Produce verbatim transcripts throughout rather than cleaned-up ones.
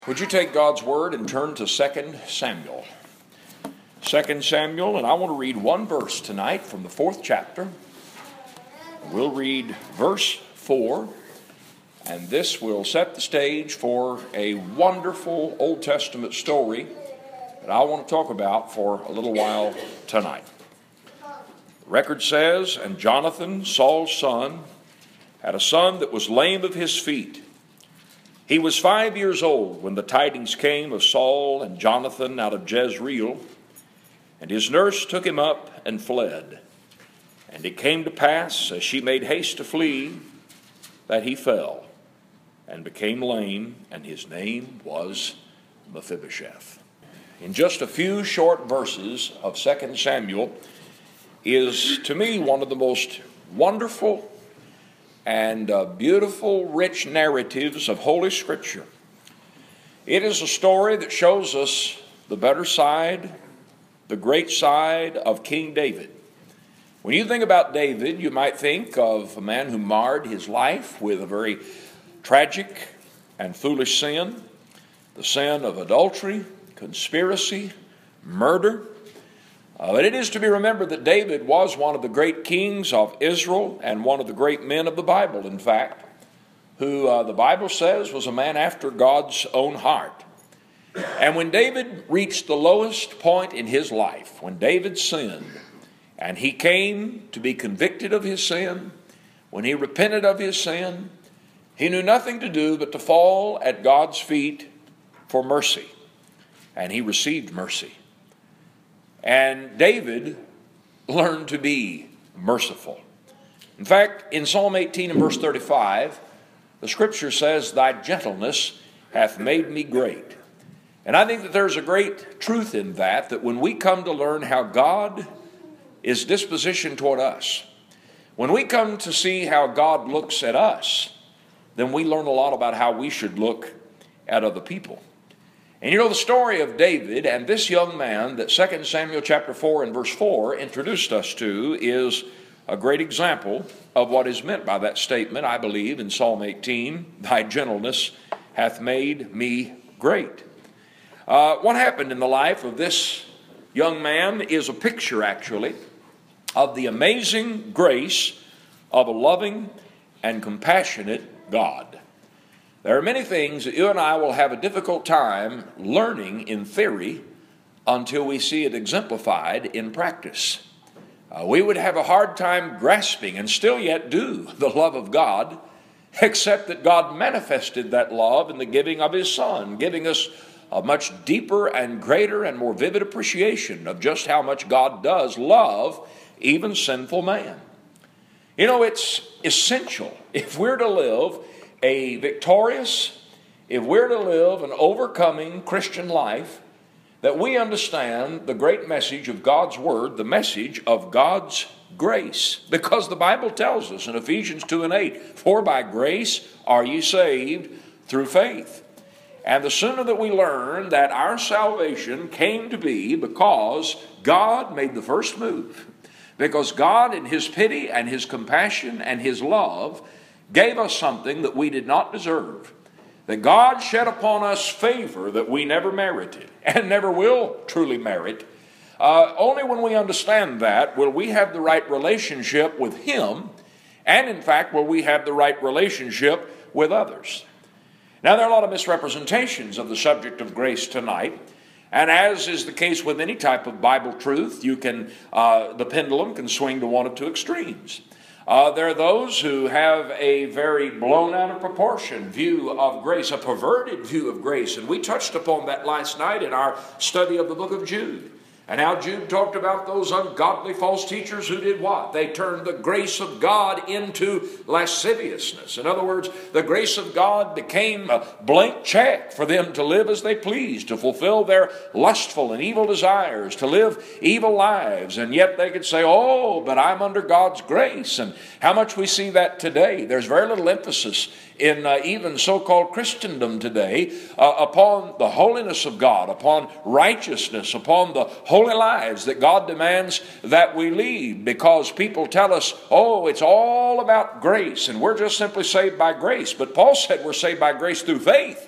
Would you take God's Word and turn to Second Samuel? Second Samuel, and I want to read one verse tonight from the fourth chapter. We'll read verse four, and this will set the stage for a wonderful Old Testament story that I want to talk about for a little while tonight. The record says, "And Jonathan, Saul's son, had a son that was lame of his feet. He was five years old when the tidings came of Saul and Jonathan out of Jezreel, and his nurse took him up and fled. And it came to pass, as she made haste to flee, that he fell and became lame, and his name was Mephibosheth." In just a few short verses of Second Samuel is, to me, one of the most wonderful and uh, beautiful, rich narratives of Holy Scripture. It is a story that shows us the better side, the great side of King David. When you think about David, you might think of a man who marred his life with a very tragic and foolish sin, the sin of adultery, conspiracy, murder. Uh, but it is to be remembered that David was one of the great kings of Israel and one of the great men of the Bible, in fact, who uh, the Bible says was a man after God's own heart. And when David reached the lowest point in his life, when David sinned, and he came to be convicted of his sin, when he repented of his sin, he knew nothing to do but to fall at God's feet for mercy. And he received mercy. And David learned to be merciful. In fact, in Psalm eighteen and verse thirty-five, the Scripture says, "Thy gentleness hath made me great." And I think that there's a great truth in that, that when we come to learn how God is dispositioned toward us, when we come to see how God looks at us, then we learn a lot about how we should look at other people. And you know the story of David and this young man that Second Samuel chapter four and verse four introduced us to is a great example of what is meant by that statement, I believe, in Psalm eighteen, "Thy gentleness hath made me great." Uh, what happened in the life of this young man is a picture, actually, of the amazing grace of a loving and compassionate God. There are many things that you and I will have a difficult time learning in theory until we see it exemplified in practice. Uh, we would have a hard time grasping, and still yet do, the love of God, except that God manifested that love in the giving of His Son, giving us a much deeper and greater and more vivid appreciation of just how much God does love even sinful man. You know, it's essential if we're to live a victorious, if we're to live an overcoming Christian life, that we understand the great message of God's Word, the message of God's grace. Because the Bible tells us in Ephesians two and eight, "For by grace are ye saved through faith." And the sooner that we learn that our salvation came to be because God made the first move, because God in His pity and His compassion and His love gave us something that we did not deserve, that God shed upon us favor that we never merited and never will truly merit. Uh, only when we understand that will we have the right relationship with Him, and in fact will we have the right relationship with others. Now, there are a lot of misrepresentations of the subject of grace tonight, and as is the case with any type of Bible truth, you can uh, the pendulum can swing to one of two extremes. Uh, there are those who have a very blown out of proportion view of grace, a perverted view of grace. And we touched upon that last night in our study of the book of Jude. And how Jude talked about those ungodly false teachers who did what? They turned the grace of God into lasciviousness. In other words, the grace of God became a blank check for them to live as they pleased, to fulfill their lustful and evil desires, to live evil lives. And yet they could say, "Oh, but I'm under God's grace." And how much we see that today. There's very little emphasis in uh, even so-called Christendom today uh, upon the holiness of God, upon righteousness, upon the holy lives that God demands that we lead, because people tell us, "Oh, it's all about grace and we're just simply saved by grace." But Paul said we're saved by grace through faith.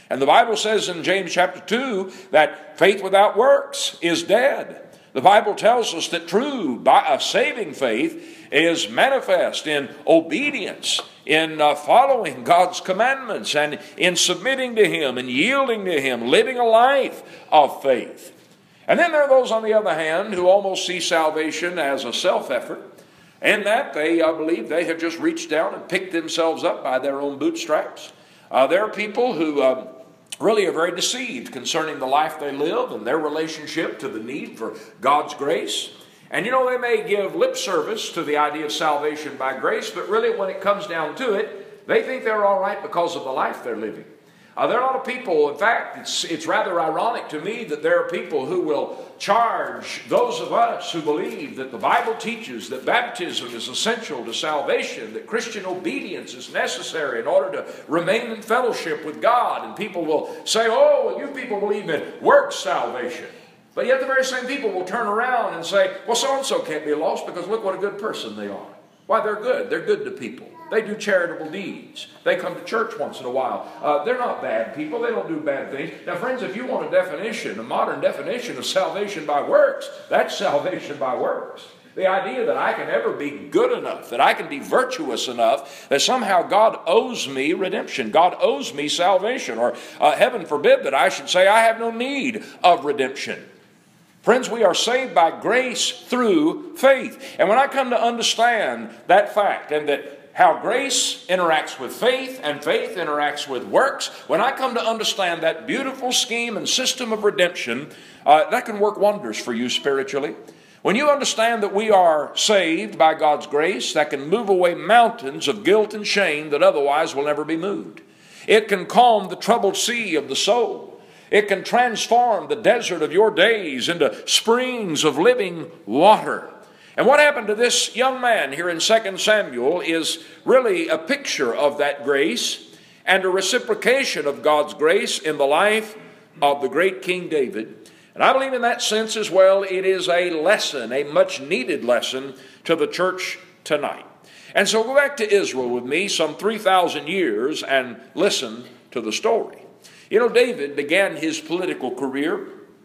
And the Bible says in James chapter two that faith without works is dead. The Bible tells us that true by a saving faith is manifest in obedience, in uh, following God's commandments, and in submitting to Him and yielding to Him, living a life of faith. And then there are those, on the other hand, who almost see salvation as a self-effort, and that they uh, believe they have just reached down and picked themselves up by their own bootstraps. Uh, there are people who um, really are very deceived concerning the life they live and their relationship to the need for God's grace. And you know, they may give lip service to the idea of salvation by grace, but really when it comes down to it, they think they're all right because of the life they're living. Uh, there are a lot of people, in fact, it's, it's rather ironic to me that there are people who will charge those of us who believe that the Bible teaches that baptism is essential to salvation, that Christian obedience is necessary in order to remain in fellowship with God. And people will say, oh, well, you people believe in works salvation. But yet the very same people will turn around and say, well, so-and-so can't be lost because look what a good person they are. Why, they're good. They're good to people. They do charitable deeds. They come to church once in a while. Uh, they're not bad people. They don't do bad things. Now, friends, if you want a definition, a modern definition of salvation by works, that's salvation by works. The idea that I can ever be good enough, that I can be virtuous enough, that somehow God owes me redemption. God owes me salvation. Or uh, heaven forbid that I should say I have no need of redemption. Friends, we are saved by grace through faith. And when I come to understand that fact, and that how grace interacts with faith and faith interacts with works, when I come to understand that beautiful scheme and system of redemption, uh, that can work wonders for you spiritually. When you understand that we are saved by God's grace, that can move away mountains of guilt and shame that otherwise will never be moved. It can calm the troubled sea of the soul. It can transform the desert of your days into springs of living water. And what happened to this young man here in Second Samuel is really a picture of that grace and a reciprocation of God's grace in the life of the great King David. And I believe in that sense as well, it is a lesson, a much needed lesson to the church tonight. And so go back to Israel with me some three thousand years and listen to the story. You know, David began his political career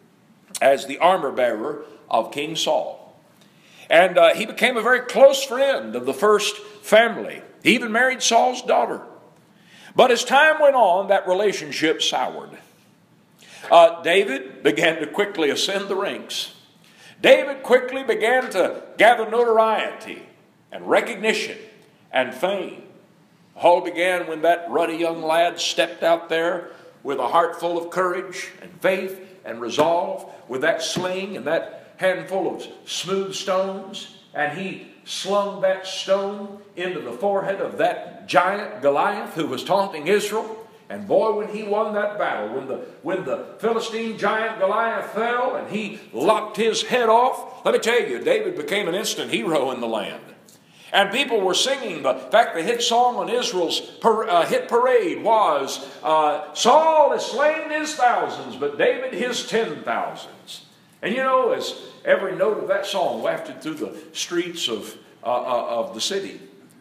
as the armor bearer of King Saul. And uh, he became a very close friend of the first family. He even married Saul's daughter. But as time went on, that relationship soured. Uh, David began to quickly ascend the ranks. David quickly began to gather notoriety and recognition and fame. All began when that ruddy young lad stepped out there with a heart full of courage and faith and resolve, with that sling and that handful of smooth stones, and he slung that stone into the forehead of that giant Goliath who was taunting Israel. And boy, when he won that battle, when the, when the Philistine giant Goliath fell and he lopped his head off, let me tell you, David became an instant hero in the land. And people were singing. The, in fact, the hit song on Israel's per, uh, hit parade was, uh, Saul has slain his thousands, but David his ten thousands. And you know, as every note of that song wafted through the streets of, uh, uh, of the city,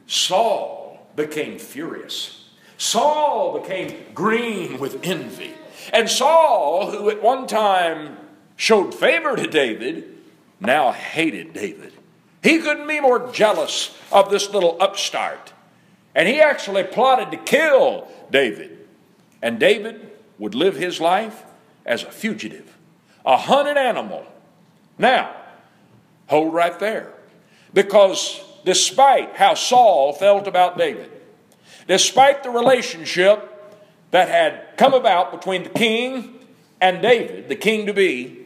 Saul became furious. Saul became green with envy. And Saul, who at one time showed favor to David, now hated David. He couldn't be more jealous of this little upstart. And he actually plotted to kill David. And David would live his life as a fugitive, a hunted animal. Now, hold right there. Because despite how Saul felt about David, despite the relationship that had come about between the king and David, the king-to-be,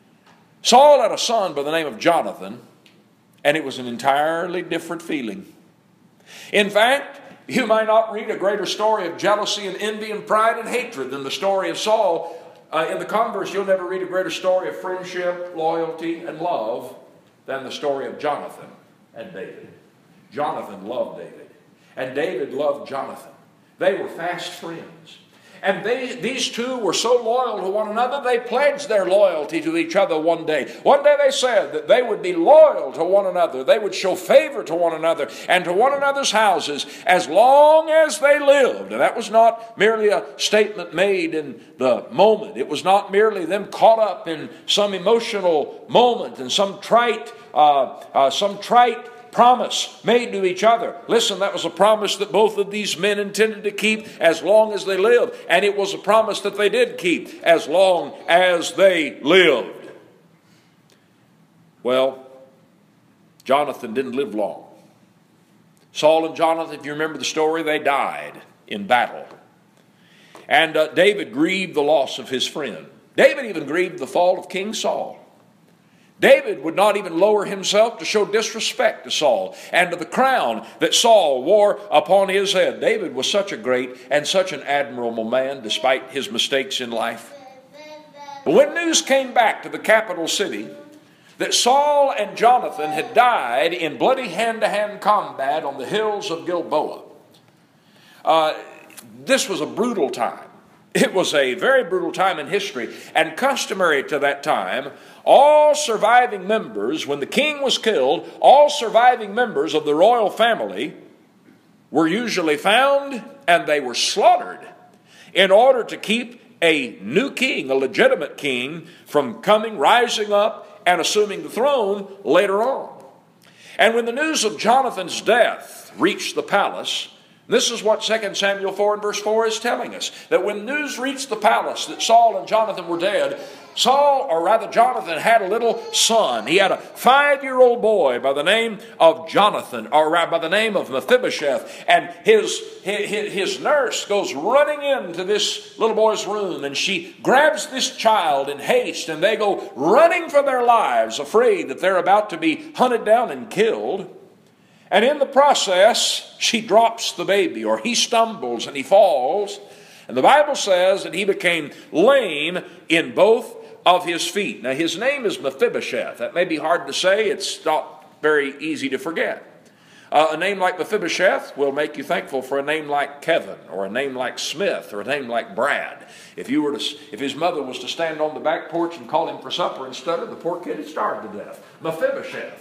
Saul had a son by the name of Jonathan, and it was an entirely different feeling. In fact, you might not read a greater story of jealousy and envy and pride and hatred than the story of Saul. Uh, in the converse, you'll never read a greater story of friendship, loyalty, and love than the story of Jonathan and David. Jonathan loved David, and David loved Jonathan. They were fast friends. And they, these two were so loyal to one another, they pledged their loyalty to each other one day. One day they said that they would be loyal to one another. They would show favor to one another and to one another's houses as long as they lived. And that was not merely a statement made in the moment. It was not merely them caught up in some emotional moment and some trite, uh, uh, some trite promise made to each other. Listen, that was a promise that both of these men intended to keep as long as they lived. And it was a promise that they did keep as long as they lived. Well, Jonathan didn't live long. Saul and Jonathan, if you remember the story, they died in battle. And uh, David grieved the loss of his friend. David even grieved the fall of King Saul. David would not even lower himself to show disrespect to Saul and to the crown that Saul wore upon his head. David was such a great and such an admirable man despite his mistakes in life. But when news came back to the capital city that Saul and Jonathan had died in bloody hand-to-hand combat on the hills of Gilboa, uh, this was a brutal time. It was a very brutal time in history, and customary to that time, all surviving members, when the king was killed, all surviving members of the royal family were usually found and they were slaughtered in order to keep a new king, a legitimate king, from coming, rising up, and assuming the throne later on. And when the news of Jonathan's death reached the palace, this is what Second Samuel four and verse four is telling us, that when news reached the palace that Saul and Jonathan were dead, Saul, or rather Jonathan, had a little son. He had a five-year-old boy by the name of Jonathan, or by the name of Mephibosheth. And his, his, his nurse goes running into this little boy's room, and she grabs this child in haste, and they go running for their lives, afraid that they're about to be hunted down and killed. And in the process, she drops the baby, or he stumbles and he falls. And the Bible says that he became lame in both of his feet. Now, his name is Mephibosheth. That may be hard to say. It's not very easy to forget. Uh, a name like Mephibosheth will make you thankful for a name like Kevin, or a name like Smith, or a name like Brad. If you were to, if his mother was to stand on the back porch and call him for supper and stutter, the poor kid had starved to death. Mephibosheth.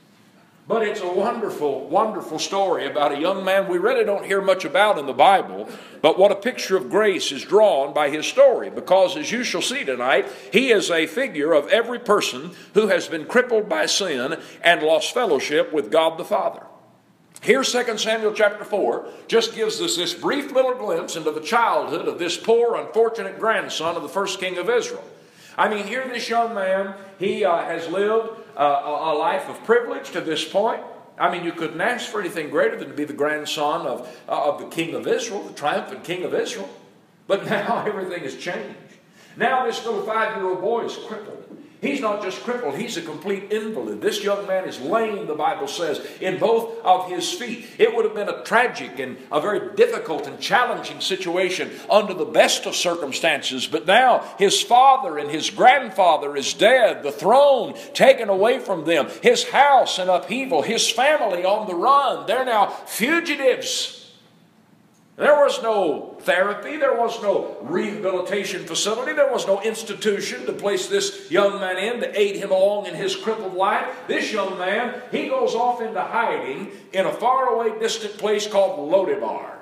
But it's a wonderful, wonderful story about a young man we really don't hear much about in the Bible, but what a picture of grace is drawn by his story, because as you shall see tonight, he is a figure of every person who has been crippled by sin and lost fellowship with God the Father. Here, Second Samuel chapter four just gives us this brief little glimpse into the childhood of this poor, unfortunate grandson of the first king of Israel. I mean, here this young man, he uh, has lived uh, a life of privilege to this point. I mean, you couldn't ask for anything greater than to be the grandson of, uh, of the king of Israel, the triumphant king of Israel. But now everything has changed. Now this little five-year-old boy is crippled. He's not just crippled, he's a complete invalid. This young man is lame, the Bible says, in both of his feet. It would have been a tragic and a very difficult and challenging situation under the best of circumstances. But now his father and his grandfather is dead, the throne taken away from them, his house in upheaval, his family on the run. They're now fugitives. There was no therapy, there was no rehabilitation facility, there was no institution to place this young man in to aid him along in his crippled life. This young man, he goes off into hiding in a faraway distant place called Lodebar.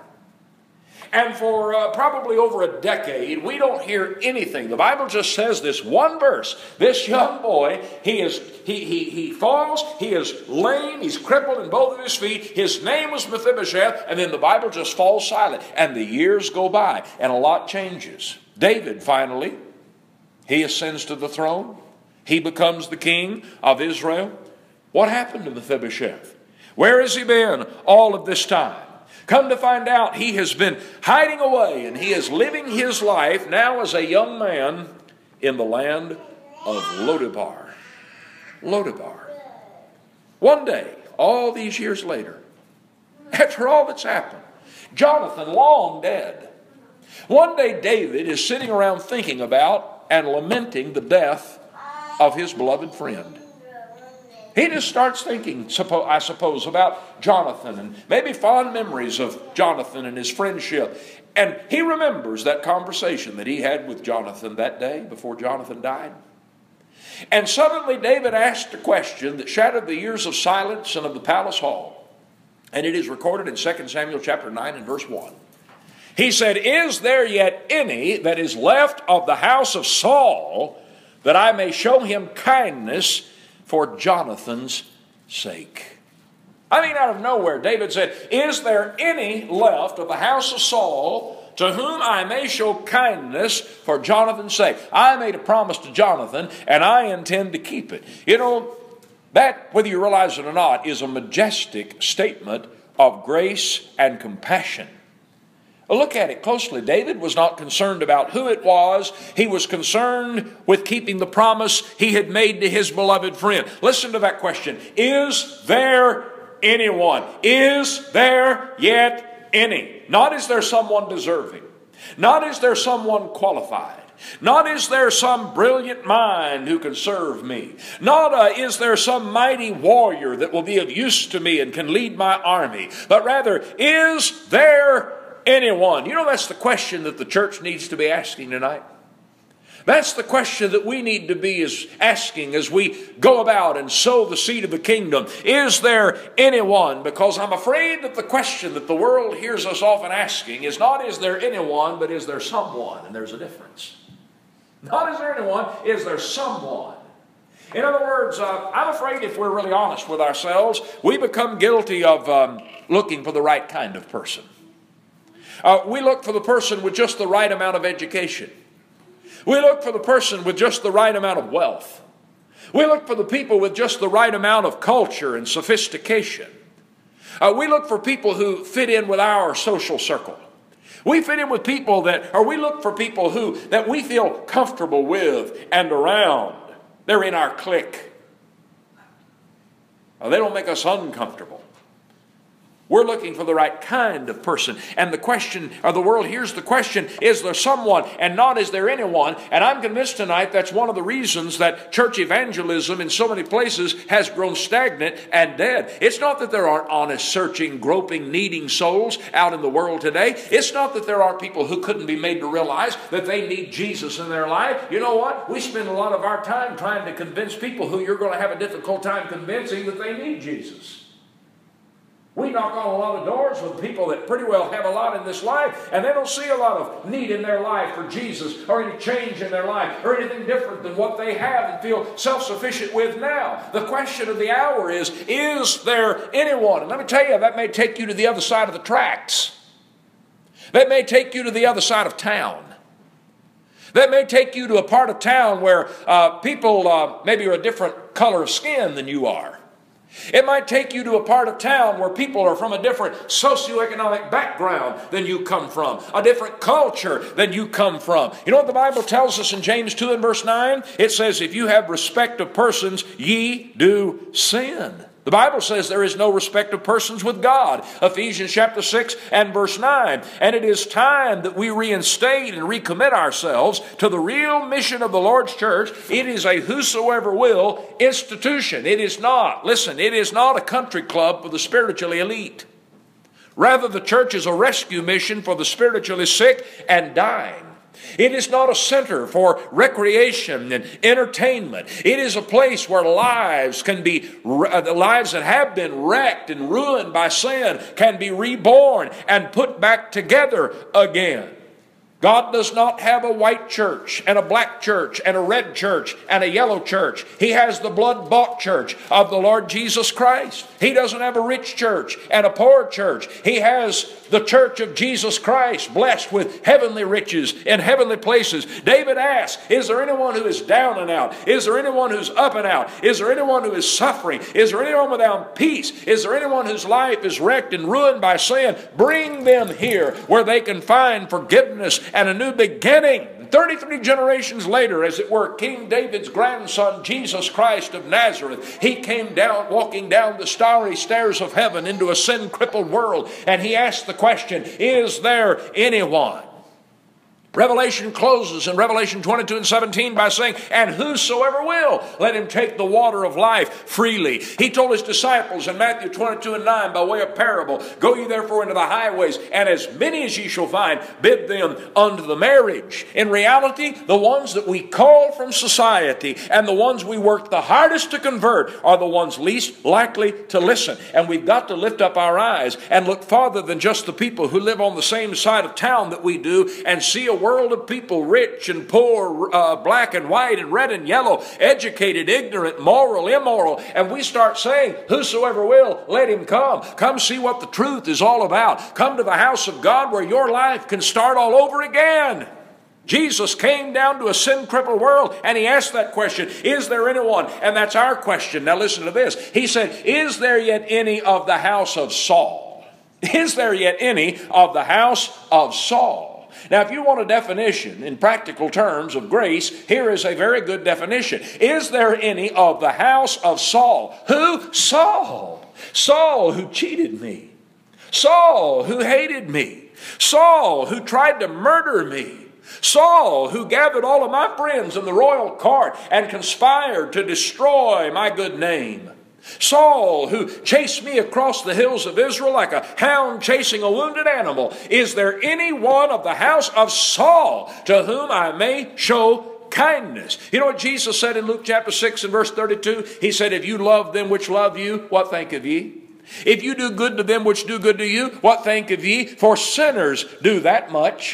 And for uh, probably over a decade, we don't hear anything. The Bible just says this one verse. This young boy, he is he he he falls, he is lame, he's crippled in both of his feet. His name was Mephibosheth, and then the Bible just falls silent. And the years go by, and a lot changes. David, finally, he ascends to the throne. He becomes the king of Israel. What happened to Mephibosheth? Where has he been all of this time? Come to find out, he has been hiding away, and he is living his life now as a young man in the land of Lodebar. Lodebar. One day, all these years later, after all that's happened, Jonathan long dead. One day David is sitting around thinking about and lamenting the death of his beloved friend. He just starts thinking, I suppose, about Jonathan and maybe fond memories of Jonathan and his friendship. And he remembers that conversation that he had with Jonathan that day before Jonathan died. And suddenly David asked a question that shattered the years of silence and of the palace hall. And it is recorded in Second Samuel chapter nine and verse one. He said, "Is there yet any that is left of the house of Saul, that I may show him kindness for Jonathan's sake?" I mean, out of nowhere, David said, "Is there any left of the house of Saul to whom I may show kindness for Jonathan's sake?" I made a promise to Jonathan, and I intend to keep it. You know, that, whether you realize it or not, is a majestic statement of grace and compassion. Look at it closely. David was not concerned about who it was. He was concerned with keeping the promise he had made to his beloved friend. Listen to that question. Is there anyone? Is there yet any? Not is there someone deserving. Not is there someone qualified. Not is there some brilliant mind who can serve me. Not uh, is there some mighty warrior that will be of use to me and can lead my army. But rather, is there anyone? You know, that's the question that the church needs to be asking tonight. That's the question that we need to be is asking as we go about and sow the seed of the kingdom. Is there anyone? Because I'm afraid that the question that the world hears us often asking is not is there anyone, but is there someone? And there's a difference. Not is there anyone, is there someone? In other words, uh, I'm afraid if we're really honest with ourselves, we become guilty of um, looking for the right kind of person. Uh, we look for the person with just the right amount of education. We look for the person with just the right amount of wealth. We look for the people with just the right amount of culture and sophistication. Uh, we look for people who fit in with our social circle. We fit in with people that, or we look for people who, that we feel comfortable with and around. They're in our clique. Now, they don't make us uncomfortable. We're looking for the right kind of person. And the question, or the world hears the question, is there someone and not is there anyone? And I'm convinced tonight that's one of the reasons that church evangelism in so many places has grown stagnant and dead. It's not that there aren't honest, searching, groping, needing souls out in the world today. It's not that there are people who couldn't be made to realize that they need Jesus in their life. You know what? We spend a lot of our time trying to convince people who you're going to have a difficult time convincing that they need Jesus. We knock on a lot of doors with people that pretty well have a lot in this life, and they don't see a lot of need in their life for Jesus or any change in their life or anything different than what they have and feel self-sufficient with now. The question of the hour is, is there anyone? And let me tell you, that may take you to the other side of the tracks. That may take you to the other side of town. That may take you to a part of town where uh, people uh, maybe are a different color of skin than you are. It might take you to a part of town where people are from a different socioeconomic background than you come from, a different culture than you come from. You know what the Bible tells us in James two and verse nine? It says, if you have respect of persons, ye do sin. The Bible says there is no respect of persons with God. Ephesians chapter six and verse nine. And it is time that we reinstate and recommit ourselves to the real mission of the Lord's church. It is a whosoever will institution. It is not, listen, it is not a country club for the spiritually elite. Rather, the church is a rescue mission for the spiritually sick and dying. It is not a center for recreation and entertainment. It is a place where lives can be, the lives that have been wrecked and ruined by sin can be reborn and put back together again. God does not have a white church and a black church and a red church and a yellow church. He has the blood-bought church of the Lord Jesus Christ. He doesn't have a rich church and a poor church. He has the church of Jesus Christ, blessed with heavenly riches in heavenly places. David asked, is there anyone who is down and out? Is there anyone who's up and out? Is there anyone who is suffering? Is there anyone without peace? Is there anyone whose life is wrecked and ruined by sin? Bring them here where they can find forgiveness and a new beginning. thirty-three generations later, as it were, King David's grandson, Jesus Christ of Nazareth, he came down, walking down the starry stairs of heaven into a sin-crippled world, and he asked the question, is there anyone? Revelation closes in Revelation twenty-two and seventeen by saying, and whosoever will, let him take the water of life freely. He told his disciples in Matthew twenty-two and nine by way of parable, go ye therefore into the highways, and as many as ye shall find, bid them unto the marriage. In reality, the ones that we call from society and the ones we work the hardest to convert are the ones least likely to listen. And we've got to lift up our eyes and look farther than just the people who live on the same side of town that we do and see a world of people, rich and poor, uh, black and white and red and yellow, educated, ignorant, moral, immoral. And we start saying, whosoever will, let him come. Come see what the truth is all about. Come to the house of God where your life can start all over again. Jesus came down to a sin-crippled world and he asked that question, is there anyone? And that's our question. Now listen to this. He said, is there yet any of the house of Saul? Is there yet any of the house of Saul? Now, if you want a definition in practical terms of grace, here is a very good definition. Is there any of the house of Saul? Who? Saul. Saul who cheated me. Saul who hated me. Saul who tried to murder me. Saul who gathered all of my friends in the royal court and conspired to destroy my good name. Saul, who chased me across the hills of Israel like a hound chasing a wounded animal. Is there any one of the house of Saul to whom I may show kindness? You know what Jesus said in Luke chapter six and verse thirty-two? He said, if you love them which love you, what think of ye? If you do good to them which do good to you, what think of ye? For sinners do that much.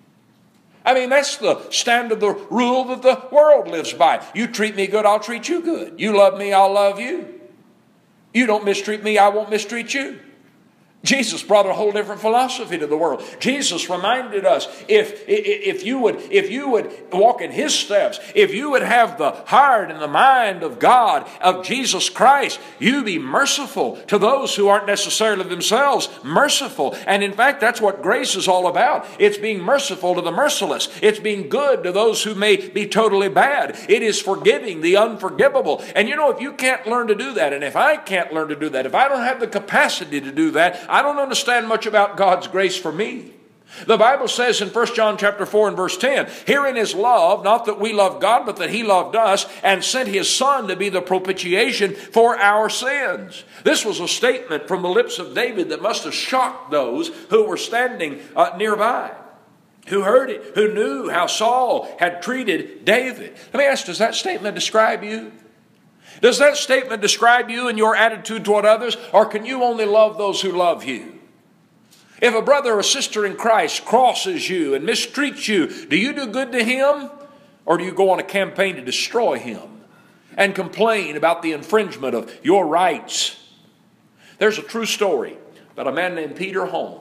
I mean, that's the standard, the rule that the world lives by. You treat me good, I'll treat you good. You love me, I'll love you. You don't mistreat me, I won't mistreat you. Jesus brought a whole different philosophy to the world. Jesus reminded us, if, if, you would, if you would walk in his steps, if you would have the heart and the mind of God, of Jesus Christ, you be merciful to those who aren't necessarily themselves merciful. And in fact, that's what grace is all about. It's being merciful to the merciless. It's being good to those who may be totally bad. It is forgiving the unforgivable. And you know, if you can't learn to do that, and if I can't learn to do that, if I don't have the capacity to do that, I don't understand much about God's grace for me. The Bible says in First John chapter four and verse ten, herein is love, not that we love God, but that he loved us and sent his Son to be the propitiation for our sins. This was a statement from the lips of David that must have shocked those who were standing uh, nearby, who heard it, who knew how Saul had treated David. Let me ask, does that statement describe you? Does that statement describe you and your attitude toward others, or can you only love those who love you? If a brother or sister in Christ crosses you and mistreats you, do you do good to him, or do you go on a campaign to destroy him and complain about the infringement of your rights? There's a true story about a man named Peter Holm,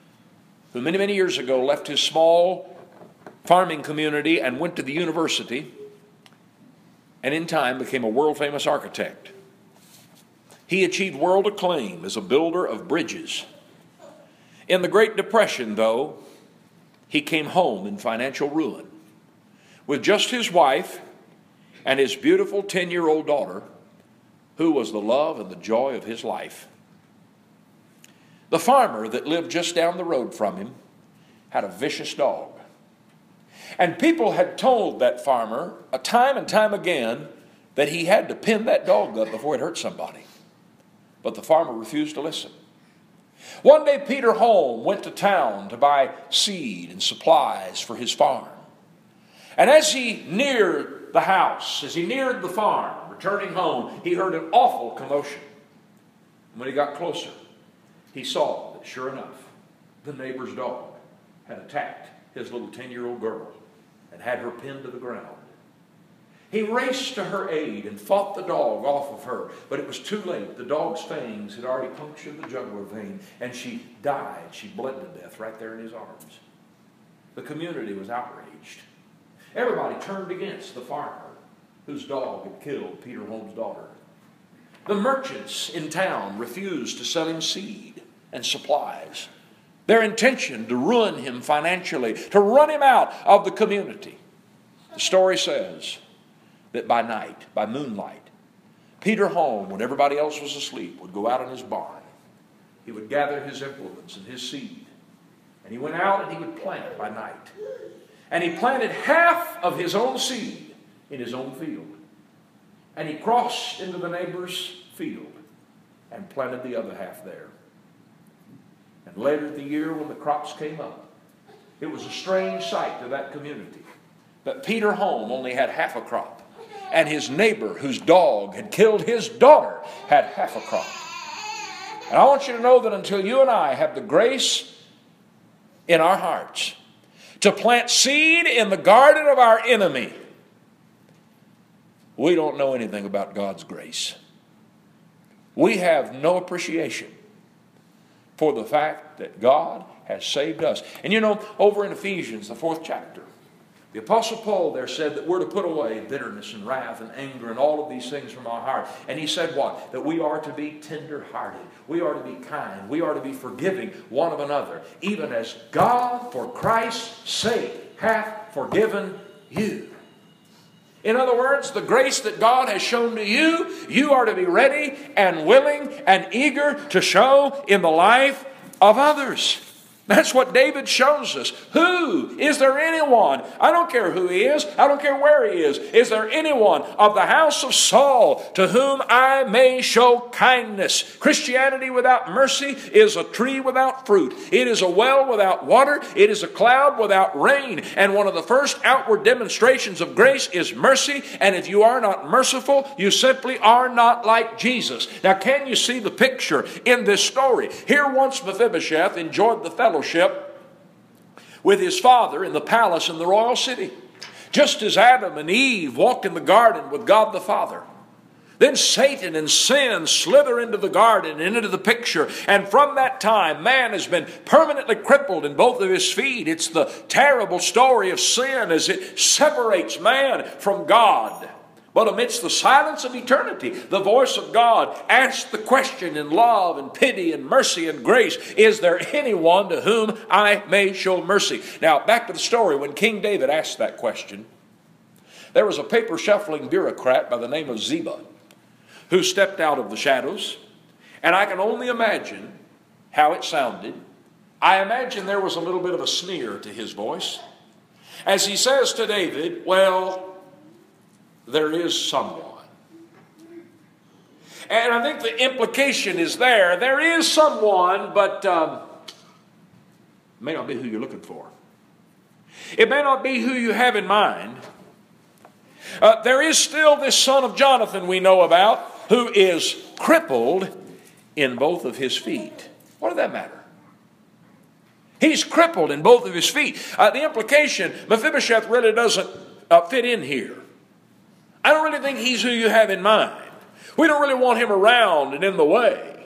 who many, many years ago left his small farming community and went to the university, and in time became a world-famous architect. He achieved world acclaim as a builder of bridges. In the Great Depression, though, he came home in financial ruin with just his wife and his beautiful ten-year-old daughter, who was the love and the joy of his life. The farmer that lived just down the road from him had a vicious dog. And people had told that farmer a time and time again that he had to pin that dog up before it hurt somebody. But the farmer refused to listen. One day Peter Holm went to town to buy seed and supplies for his farm. And as he neared the house, as he neared the farm, returning home, he heard an awful commotion. And when he got closer, he saw that sure enough, the neighbor's dog had attacked his little ten-year-old girl and had her pinned to the ground. He raced to her aid and fought the dog off of her, but it was too late. The dog's fangs had already punctured the jugular vein, and she died. She bled to death right there in his arms. The community was outraged. Everybody turned against the farmer whose dog had killed Peter Holm's daughter. The merchants in town refused to sell him seed and supplies. Their intention to ruin him financially, to run him out of the community. The story says that by night, by moonlight, Peter Holm, when everybody else was asleep, would go out in his barn. He would gather his implements and his seed, and he went out and he would plant by night. And he planted half of his own seed in his own field. And he crossed into the neighbor's field and planted the other half there. And later in the year when the crops came up, it was a strange sight to that community that Peter Home only had half a crop, and his neighbor, whose dog had killed his daughter, had half a crop. And I want you to know that until you and I have the grace in our hearts to plant seed in the garden of our enemy, we don't know anything about God's grace. We have no appreciation for the fact that God has saved us. And you know, over in Ephesians, the fourth chapter, the Apostle Paul there said that we're to put away bitterness and wrath and anger and all of these things from our heart. And he said what? That we are to be tender-hearted. We are to be kind. We are to be forgiving one of another, even as God, for Christ's sake, hath forgiven you. In other words, the grace that God has shown to you, you are to be ready and willing and eager to show in the life of others. That's what David shows us. Who? Is there anyone? I don't care who he is. I don't care where he is. Is there anyone of the house of Saul to whom I may show kindness? Christianity without mercy is a tree without fruit. It is a well without water. It is a cloud without rain. And one of the first outward demonstrations of grace is mercy. And if you are not merciful, you simply are not like Jesus. Now, can you see the picture in this story? Here once Mephibosheth enjoyed the fellowship with his father in the palace in the royal city, just as Adam and Eve walked in the garden with God the Father. Then Satan and sin slither into the garden and into the picture, and from that time man has been permanently crippled in both of his feet. It's the terrible story of sin as it separates man from God. But amidst the silence of eternity, the voice of God asked the question in love and pity and mercy and grace, is there anyone to whom I may show mercy? Now, back to the story. When King David asked that question, there was a paper-shuffling bureaucrat by the name of Ziba who stepped out of the shadows, and I can only imagine how it sounded. I imagine there was a little bit of a sneer to his voice as he says to David, well, there is someone. And I think the implication is there. There is someone, but um, it may not be who you're looking for. It may not be who you have in mind. Uh, there is still this son of Jonathan we know about who is crippled in both of his feet. What does that matter? He's crippled in both of his feet. Uh, the implication, Mephibosheth really doesn't uh, fit in here. I don't really think he's who you have in mind. We don't really want him around and in the way.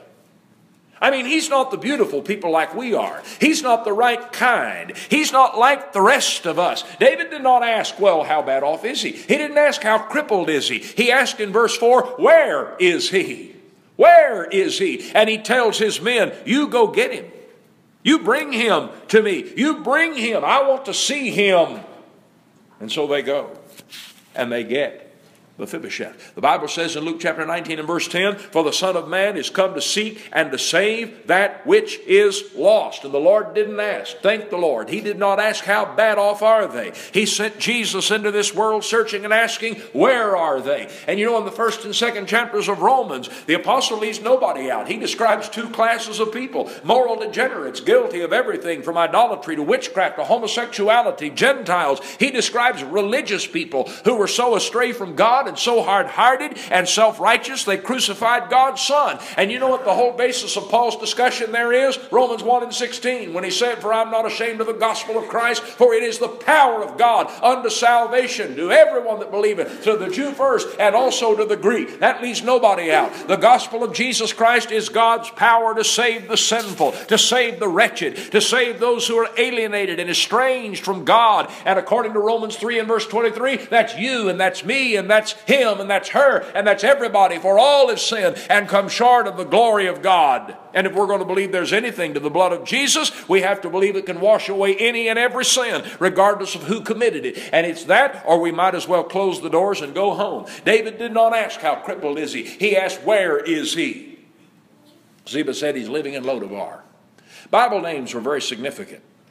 I mean, he's not the beautiful people like we are. He's not the right kind. He's not like the rest of us. David did not ask, well, how bad off is he? He didn't ask, how crippled is he? He asked in verse four, where is he? Where is he? And he tells his men, you go get him. You bring him to me. You bring him. I want to see him. And so they go and they get Mephibosheth. The Bible says in Luke chapter nineteen and verse ten, for the Son of Man is come to seek and to save that which is lost. And the Lord didn't ask. Thank the Lord. He did not ask how bad off are they. He sent Jesus into this world searching and asking, where are they? And you know, in the first and second chapters of Romans, the apostle leaves nobody out. He describes two classes of people: moral degenerates, guilty of everything from idolatry to witchcraft to homosexuality, Gentiles. He describes religious people who were so astray from God and so hard-hearted and self-righteous they crucified God's Son. And you know what the whole basis of Paul's discussion there is? Romans one and sixteen, when he said, for I'm not ashamed of the gospel of Christ, for it is the power of God unto salvation to everyone that believeth, to the Jew first and also to the Greek. That leaves nobody out. The gospel of Jesus Christ is God's power to save the sinful, to save the wretched, to save those who are alienated and estranged from God. And according to Romans three and verse twenty-three, that's you and that's me and that's him and that's her and that's everybody, for all have sinned and come short of the glory of God. And if we're going to believe there's anything to the blood of Jesus, we have to believe it can wash away any and every sin, regardless of who committed it. And it's that, or we might as well close the doors and go home. David did not ask, how crippled is he? He asked, where is he? Ziba said he's living in Lodabar. Bible names were very significant.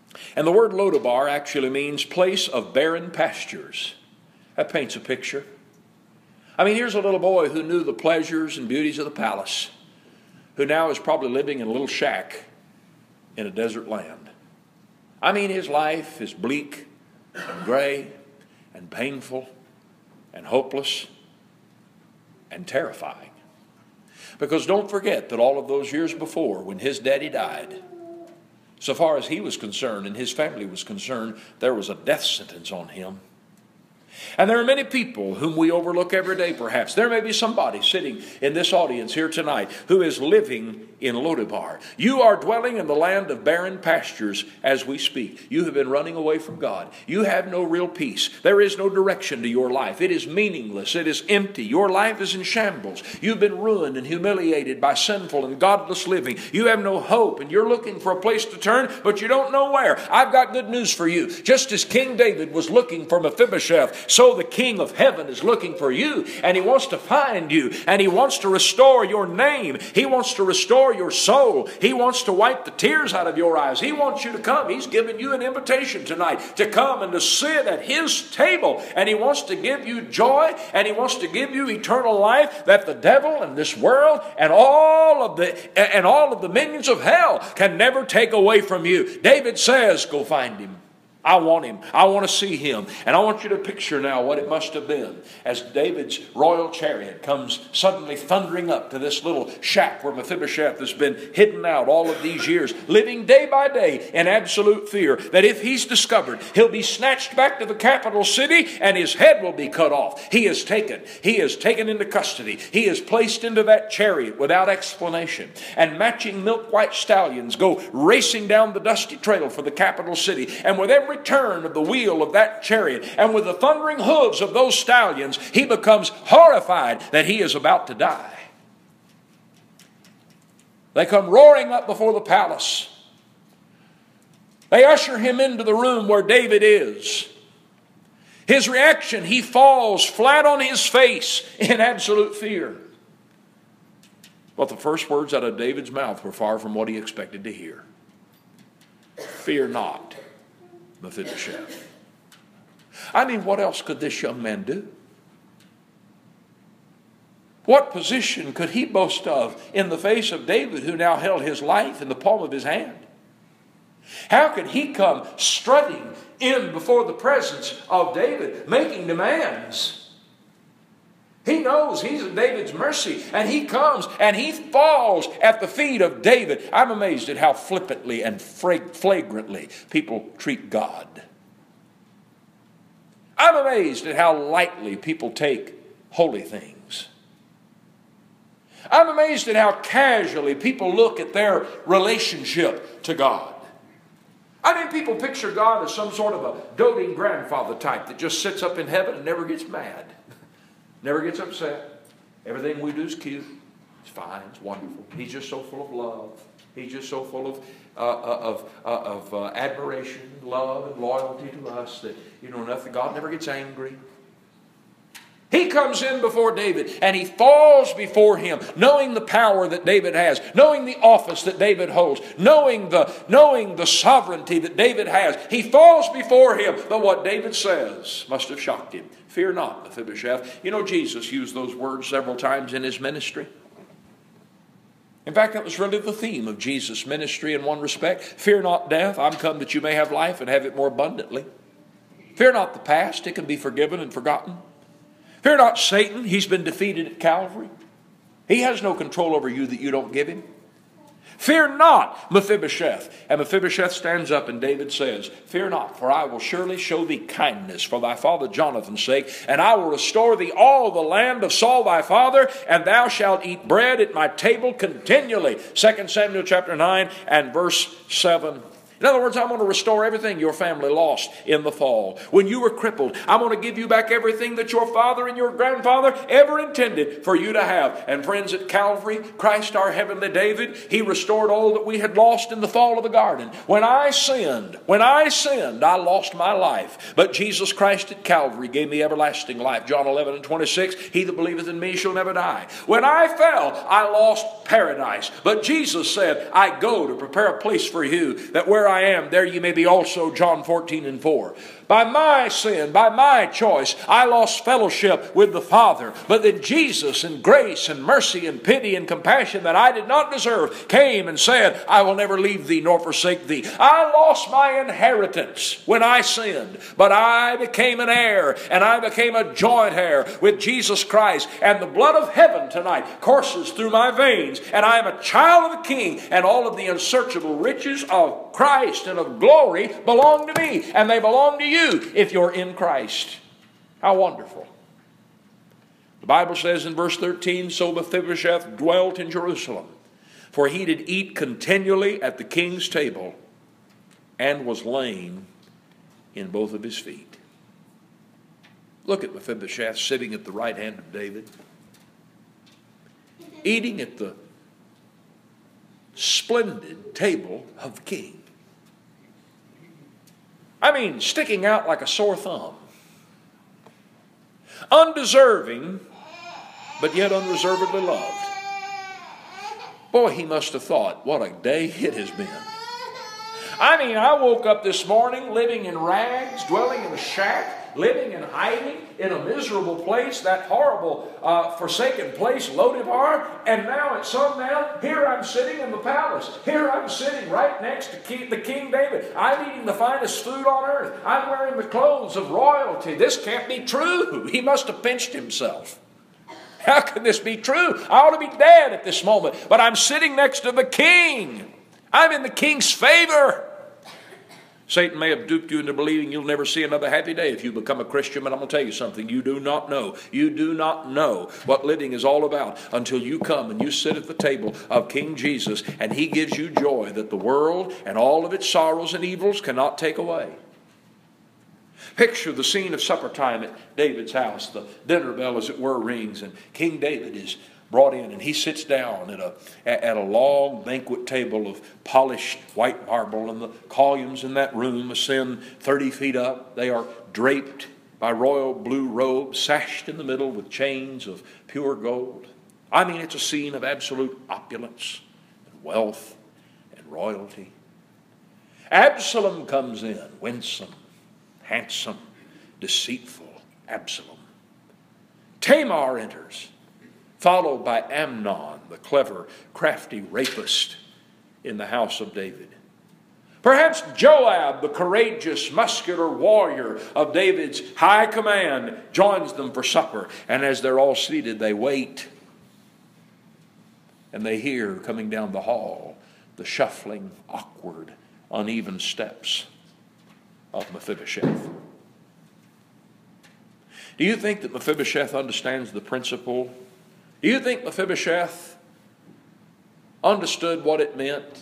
And the word Lodabar actually means place of barren pastures. That paints a picture. I mean, here's a little boy who knew the pleasures and beauties of the palace, who now is probably living in a little shack in a desert land. I mean, his life is bleak and gray and painful and hopeless and terrifying. Because don't forget that all of those years before, when his daddy died, so far as he was concerned and his family was concerned, there was a death sentence on him. And there are many people whom we overlook every day, perhaps. There may be somebody sitting in this audience here tonight who is living in Lodabar. You are dwelling in the land of barren pastures as we speak. You have been running away from God. You have no real peace. There is no direction to your life. It is meaningless. It is empty. Your life is in shambles. You've been ruined and humiliated by sinful and godless living. You have no hope, and you're looking for a place to turn, but you don't know where. I've got good news for you. Just as King David was looking for Mephibosheth, so the King of heaven is looking for you, and he wants to find you, and he wants to restore your name. He wants to restore your soul. He wants to wipe the tears out of your eyes. He wants you to come. He's given you an invitation tonight to come and to sit at his table, and he wants to give you joy, and he wants to give you eternal life that the devil and this world and all of the and all of the minions of hell can never take away from you. David says, go find him. I want him. I want to see him. And I want you to picture now what it must have been as David's royal chariot comes suddenly thundering up to this little shack where Mephibosheth has been hidden out all of these years, living day by day in absolute fear that if he's discovered, he'll be snatched back to the capital city and his head will be cut off. He is taken. He is taken into custody. He is placed into that chariot without explanation. And matching milk white stallions go racing down the dusty trail for the capital city. And with every turn of the wheel of that chariot and with the thundering hooves of those stallions, he becomes horrified that he is about to die. They come roaring up before the palace. They usher him into the room where David is. His reaction, he falls flat on his face in absolute fear. But the first words out of David's mouth were far from what he expected to hear. Fear not, Mephibosheth. I mean, what else could this young man do? What position could he boast of in the face of David, who now held his life in the palm of his hand? How could he come strutting in before the presence of David, making demands? He knows he's at David's mercy, and he comes and he falls at the feet of David. I'm amazed at how flippantly and flagrantly people treat God. I'm amazed at how lightly people take holy things. I'm amazed at how casually people look at their relationship to God. I mean, people picture God as some sort of a doting grandfather type that just sits up in heaven and never gets mad. Never gets upset. Everything we do is cute. It's fine. It's wonderful. He's just so full of love. He's just so full of uh, of uh, of uh, admiration, love, and loyalty to us that, you know, nothing. God never gets angry. He comes in before David and he falls before him, knowing the power that David has, knowing the office that David holds, knowing the, knowing the sovereignty that David has. He falls before him, but what David says must have shocked him. Fear not, Mephibosheth. You know, Jesus used those words several times in his ministry. In fact, that was really the theme of Jesus' ministry in one respect. Fear not death. I'm come that you may have life and have it more abundantly. Fear not the past. It can be forgiven and forgotten. Fear not Satan. He's been defeated at Calvary. He has no control over you that you don't give him. Fear not, Mephibosheth. And Mephibosheth stands up and David says, fear not, for I will surely show thee kindness for thy father Jonathan's sake, and I will restore thee all the land of Saul thy father, and thou shalt eat bread at my table continually. Second Samuel chapter nine and verse seven. In other words, I'm going to restore everything your family lost in the fall. When you were crippled, I'm going to give you back everything that your father and your grandfather ever intended for you to have. And friends, at Calvary, Christ our heavenly David, he restored all that we had lost in the fall of the garden. When I sinned, when I sinned, I lost my life. But Jesus Christ at Calvary gave me everlasting life. John eleven and twenty-six, he that believeth in me shall never die. When I fell, I lost paradise. But Jesus said, I go to prepare a place for you, that where where I am, there you may be also, John fourteen and four. By my sin, by my choice, I lost fellowship with the Father. But then Jesus, in grace and mercy and pity and compassion that I did not deserve, came and said, I will never leave thee nor forsake thee. I lost my inheritance when I sinned, but I became an heir, and I became a joint heir with Jesus Christ. And the blood of heaven tonight courses through my veins, and I am a child of the King, and all of the unsearchable riches of Christ and of glory belong to me, and they belong to you if you're in Christ. How wonderful. The Bible says in verse thirteen, so Mephibosheth dwelt in Jerusalem, for he did eat continually at the king's table, and was lame in both of his feet. Look at Mephibosheth sitting at the right hand of David, eating at the splendid table of the king. I mean, sticking out like a sore thumb. Undeserving, but yet unreservedly loved. Boy, he must have thought, what a day it has been. I mean, I woke up this morning living in rags, dwelling in a shack, living and hiding in a miserable place, that horrible uh, forsaken place, Lodebar, and now at sundown, here I'm sitting in the palace. Here I'm sitting right next to King, the King David. I'm eating the finest food on earth. I'm wearing the clothes of royalty. This can't be true. He must have pinched himself. How can this be true? I ought to be dead at this moment, but I'm sitting next to the king. I'm in the king's favor. Satan may have duped you into believing you'll never see another happy day if you become a Christian, but I'm going to tell you something. You do not know. You do not know what living is all about until you come and you sit at the table of King Jesus, and he gives you joy that the world and all of its sorrows and evils cannot take away. Picture the scene of supper time at David's house. The dinner bell, as it were, rings, and King David is brought in, and he sits down at a, at a long banquet table of polished white marble, and the columns in that room ascend thirty feet up. They are draped by royal blue robes, sashed in the middle with chains of pure gold. I mean, it's a scene of absolute opulence and wealth and royalty. Absalom comes in, winsome, handsome, deceitful Absalom. Tamar enters, followed by Amnon, the clever, crafty rapist in the house of David. Perhaps Joab, the courageous, muscular warrior of David's high command, joins them for supper. And as they're all seated, they wait. And they hear, coming down the hall, the shuffling, awkward, uneven steps of Mephibosheth. Do you think that Mephibosheth understands the principle? Do you think Mephibosheth understood what it meant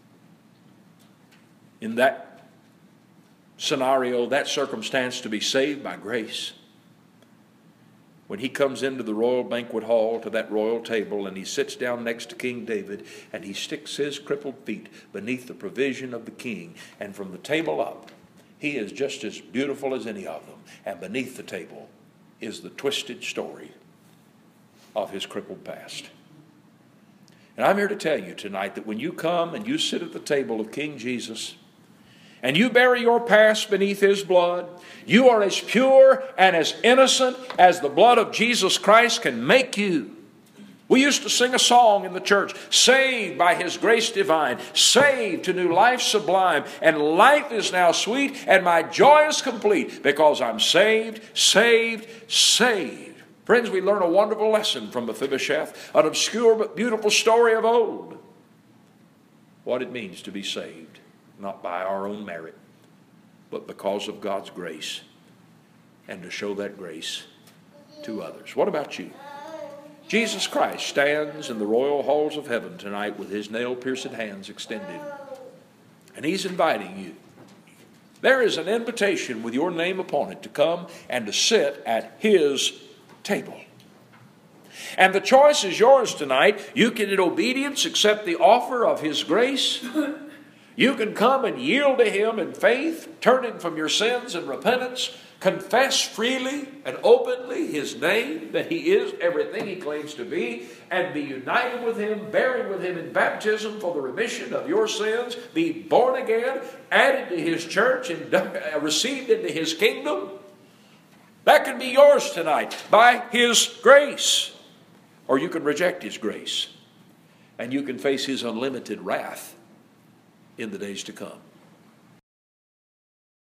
in that scenario, that circumstance, to be saved by grace? When he comes into the royal banquet hall, to that royal table, and he sits down next to King David, and he sticks his crippled feet beneath the provision of the king, and from the table up, he is just as beautiful as any of them, and beneath the table is the twisted story of his crippled past. And I'm here to tell you tonight that when you come and you sit at the table of King Jesus and you bury your past beneath his blood, you are as pure and as innocent as the blood of Jesus Christ can make you. We used to sing a song in the church, saved by his grace divine, saved to new life sublime, and life is now sweet and my joy is complete because I'm saved, saved, saved. Friends, we learn a wonderful lesson from Mephibosheth, an obscure but beautiful story of old. What it means to be saved, not by our own merit, but because of God's grace, and to show that grace to others. What about you? Jesus Christ stands in the royal halls of heaven tonight with his nail-pierced hands extended, and he's inviting you. There is an invitation with your name upon it to come and to sit at his table. And the choice is yours tonight. You can in obedience accept the offer of his grace. You can come and yield to Him in faith, turning from your sins and repentance, confess freely and openly His name, that He is everything He claims to be, and be united with Him, buried with Him in baptism for the remission of your sins, be born again, added to His church, and received into His kingdom. That can be yours tonight by His grace. Or you can reject His grace, and you can face His unlimited wrath in the days to come.